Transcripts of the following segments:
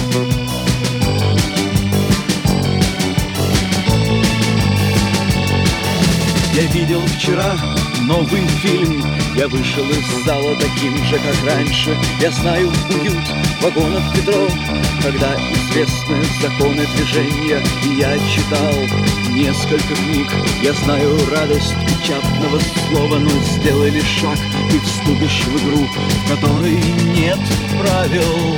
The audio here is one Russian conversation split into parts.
Я видел вчера новый фильм. Я вышел из зала таким же, как раньше. Я знаю уют вагонов метро, когда известны законы движения. И я читал несколько книг. Я знаю радость печатного слова. Но сделай лишь шаг, ты вступишь в игру, в которой нет правил.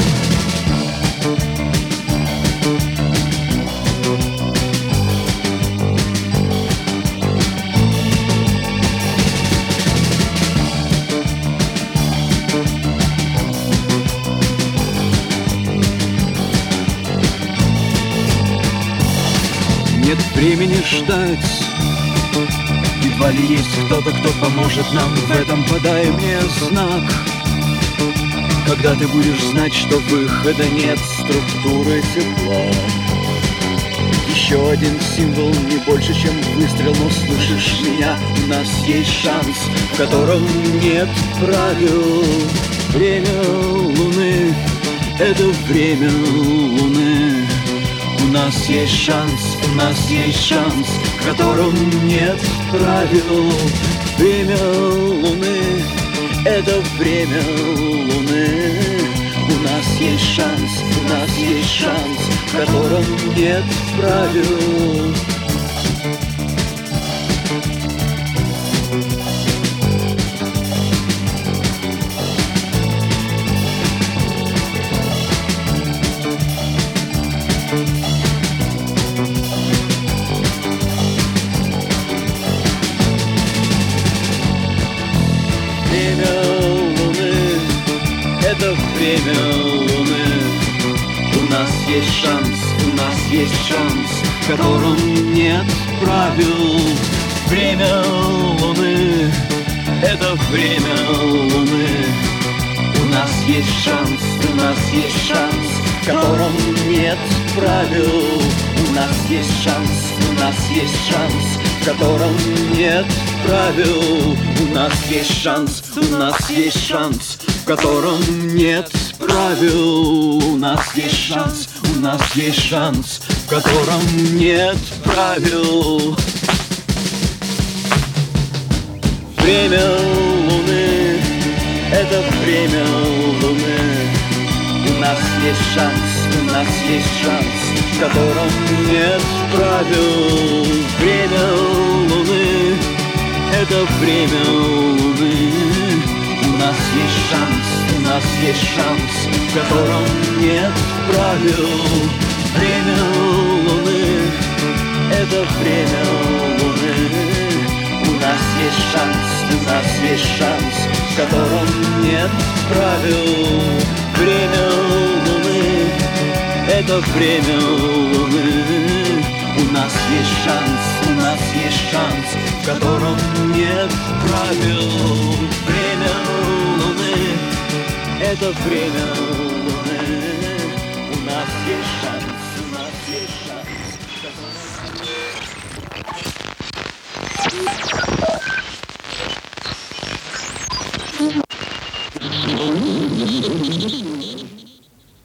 Нет времени ждать. Едва ли есть кто-то, кто поможет нам в этом. Подай мне знак, когда ты будешь знать, что выхода нет. Структуры тепла. Еще один символ, не больше, чем выстрел. Но слышишь меня? У нас есть шанс, в котором нет правил. Время Луны — это время Луны. У нас есть шанс, у нас есть шанс, в котором нет правил. Время Луны — это время Луны. У нас есть шанс, у нас есть шанс, в котором нет правил. Время Луны — это время Луны. У нас есть шанс, у нас есть шанс, в котором нет правил. Время Луны — это время Луны. У нас есть шанс, у нас есть шанс, в котором нет правил. У нас есть шанс, у нас есть шанс, в котором нет правил. У нас есть шанс, у нас есть шанс, в котором нет правил. У нас есть шанс, у нас есть шанс, в котором нет правил. Время Луны — это время Луны. У нас есть шанс, у нас есть шанс, в котором нет правил. Время Луны — это время Луны. У нас есть шанс, у нас есть шанс, в котором нет правил. Время Луны — это время Луны. У нас есть шанс, у нас есть шанс, в котором нет правил. Время Луны — это время Луны. У нас есть шанс, у нас есть шанс, в котором нет правил. Время Луны — это время Луны.